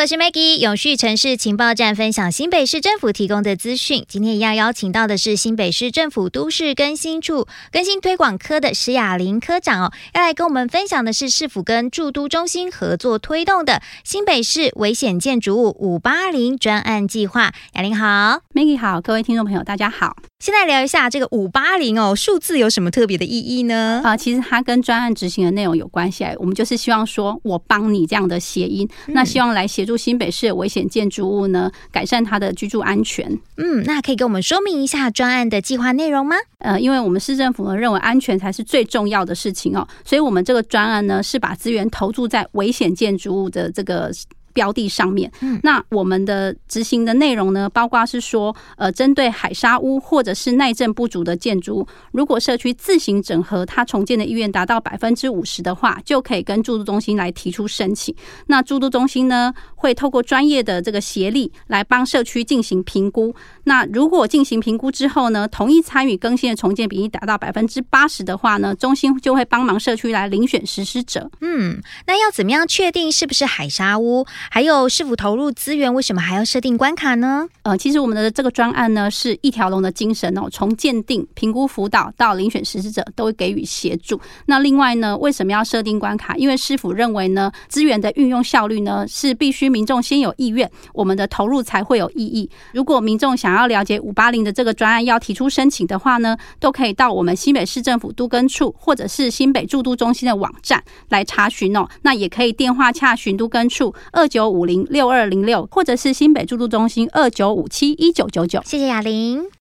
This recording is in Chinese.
我是 Maggie， 永续城市情报站分享新北市政府提供的资讯。今天一样邀请到的是新北市政府都市更新处更新推广科的施雅玲科长哦，要来跟我们分享的是市府跟驻都中心合作推动的新北市危险建筑物580专案计划。雅玲好。 Maggie 好，各位听众朋友大家好。 现在聊一下这个580哦，数字有什么特别的意义呢？ 其实它跟专案执行的内容有关系，我们就是希望说我帮你这样的谐音，那希望来协助新北市的危险建筑物呢，改善它的居住安全。 那可以跟我们说明一下专案的计划内容吗？ 因为我们市政府呢认为安全才是最重要的事情哦，所以我们这个专案呢是把资源投注在危险建筑物的这个标的上面。那我们的执行的内容呢，包括是说针对海砂屋或者是耐震不足的建筑物，如果社区自行整合，它重建的意愿达到 50% 的话，就可以跟住都中心来提出申请。那住都中心呢会透过专业的这个协力来帮社区进行评估。那如果进行评估之后呢，同意参与更新的重建比例达到 80% 的话呢，中心就会帮忙社区来遴选实施者。 那要怎么样确定是不是海砂屋？还有市府投入资源，为什么还要设定关卡呢？ 其实我们的这个专案呢是一条龙的精神哦，从鉴定、评估、辅导到遴选实施者都会给予协助。那另外呢，为什么要设定关卡？因为市府认为呢，资源的运用效率呢是必须民众先有意愿，我们的投入才会有意义。如果民众想要了解580的这个专案要提出申请的话呢，都可以到我们新北市政府都更处或者是新北驻都中心的网站来查询哦。那也可以电话洽询都更处29506206，或者是新北驻都中心29571999。 谢谢雅玲。